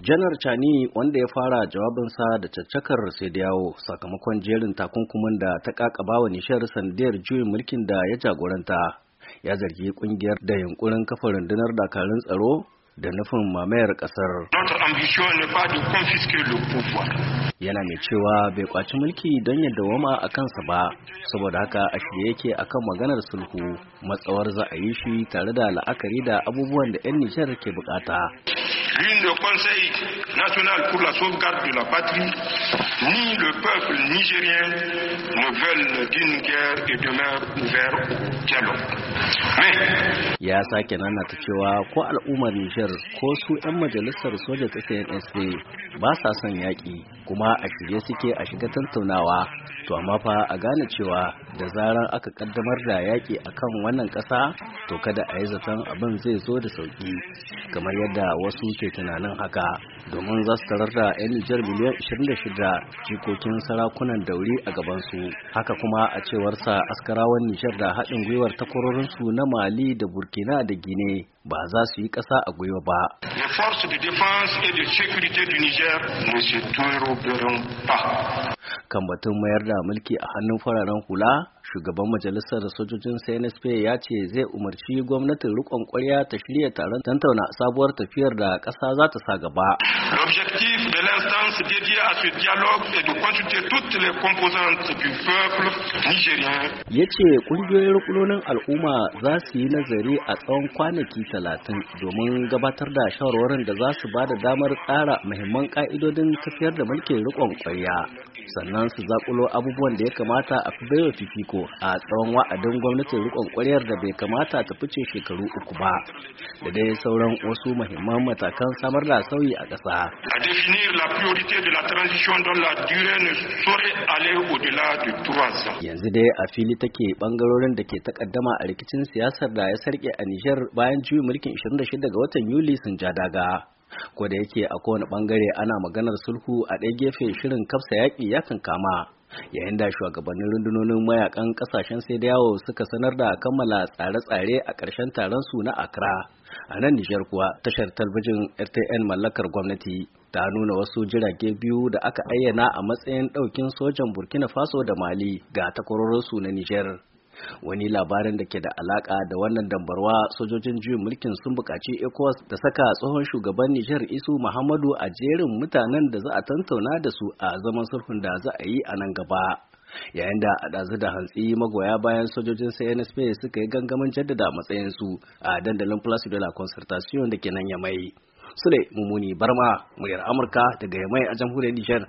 Janar Chani wanda ya fara jawabinsa da caccakar sai da yawo sakamakon jerin takunkumin da ta kakaba wa Nishar sandiyar juyin mulkin da ya jagoranta ya zargi kungiyar da yunkurin kafa rundunar dakarun tsaro da nufin mamayar kasar. Yana mai cewa bai kwaci mulki don ya dawama a kansa ba, saboda haka a shirye yake akan maganar sulhu matsawar za a yi shi tare da la'akari da abubuwan da 'yan Nijar ke bukata. Ni le Conseil national pour la sauvegarde de la patrie, ni le peuple nigérien ne veulent d'une guerre et demeurent ouverts au dialogue. Ya sake nanata cewa ko al'ummar Nijar ko su 'yan majalisar soja ta CNSP ba sa son yaƙi kuma a shirye suke a shiga tattaunawa, to amma fa a gane cewa da zarar aka kaddamar da yaƙi akan wannan ƙasa to kada a yi zaton abin zai zo da sauƙi kamar yadda wasu ke tunanin haka, domin za su tarar da 'yan Nijar miliyan 26 jikokin sarakunan dauri a gabansu. Haka kuma a cewarsa askarawan Nijar da haɗin gwiwar takwarorinsu na Mali da Burkina da Gine ba za su yi ƙasa a gwiwa ba. Les forces de défense et de sécurité du Niger ne se déroberont pas. Kan batun mayar da mulki a hannun fararen hula, shugaban majalisar sojojin CNSP ya ce zai umarci gwamnatin rikon kwarya ta shirya taron tantauna sabuwar tafiyar da ƙasa za ta sa gaba. L'objectif de l'instance dédiée à ce dialogue est de consulter toutes les composantes du peuple nigérien. Ya ce ƙungiyoyin rukunonin al'umma za su yi nazari a tsawon kwanaki 30 domin gabatar da shawarwarin da za su ba da damar tsara muhimman ƙa'idodin tafiyar da mulkin rikon kwarya. Sannan su zakulo abubuwan da ya kamata a fi baiwa fifiko a tsawon wa'adin gwamnatin rikon kwaryar da bai kamata ta fice shekaru 3 ba, da dai sauran wasu muhimman matakan samar da sauyi a ƙasa. A définir la priorité de la transition dont la durée ne saurait aller au-delà de 3 ans. Yanzu dai a fili take bangarorin da ke takaddama a rikicin siyasar da ya sarke a Nijar bayan juyin mulkin 26 ga watan Yuli sun ja daga. Ko da yake a kowane bangare ana maganar sulhu, a ɗaya gefe shirin kafsa yaƙi ya kankama, yayin da shugabannin rundunonin mayakan ƙasashen sai da yawo suka sanar da kammala tsare-tsare a ƙarshen taron su na Accra. A nan Nijar kuwa tashar talabijin RTN mallakar gwamnati ta nuna wasu jirage biyu da aka ayyana a matsayin ɗaukin sojan Burkina Faso da Mali ga takwarorinsu na Nijar. Wani labarin da ke da alaka da wannan dambarwa, sojojin juyin mulkin sun buƙaci ECOWAS da saka tsohon shugaban Nijar Isu Muhammadu a jerin mutanen da za a tantauna da su a zaman sulhun da za a yi a nan gaba. Yayin da a ɗazu da hantsi magoya bayan sojojin CNSP suka yi gangamin jaddada matsayinsu a dandalin Place de la Concertation da ke nan Yamai. Sule Mumuni Barma, muryar Amurka daga Yamai a jamhuriyar Nijar.